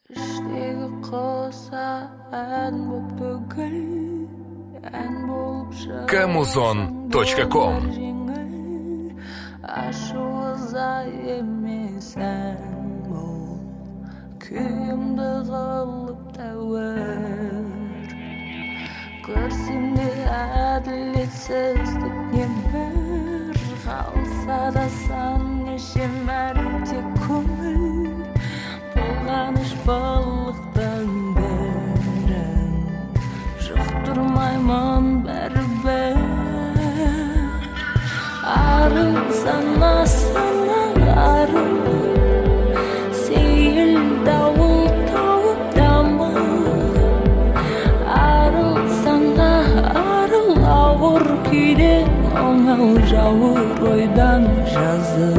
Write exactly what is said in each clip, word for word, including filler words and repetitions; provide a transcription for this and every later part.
Іштегі қоса ән боп төгіл, ән болып шығар камузон точка ком. Ашуыза емес ән бол, күйімді қылып тәуір. Көрсемде әділетсіздік небір, қалса да сан неше мәрте көңіл. Болғаныш балықтан бәрін жұқтырмаймын бәрібір. Арыл санасынан арыл, сейіл дауыл тауып дамыл. Арыл сана арыл, ауыр күйден оңал, жауыр ойдан жазыл.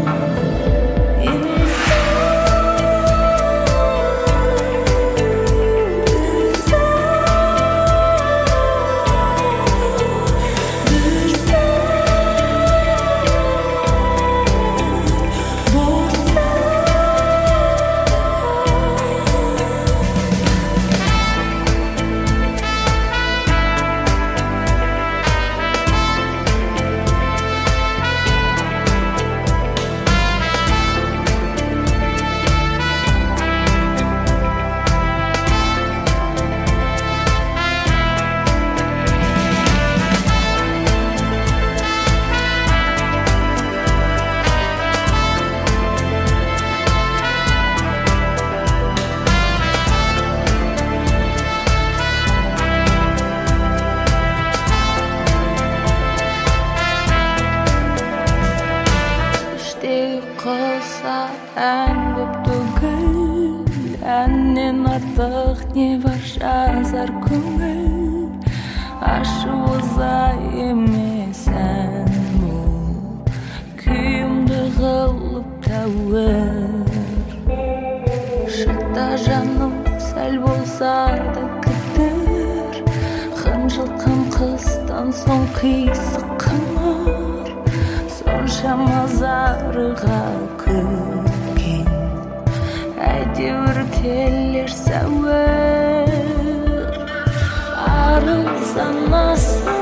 Ән боп төгіл, әннен артық не бар жазар көңіл. Ашуыза емес ән бол, күйімді қылып тәуір. Шықта жаным сәл болса да кідір, қынжылған қыстан соң қисық қымыр. Соншама зарыға көген, әйтеуір келер сәуір. Арыл санасы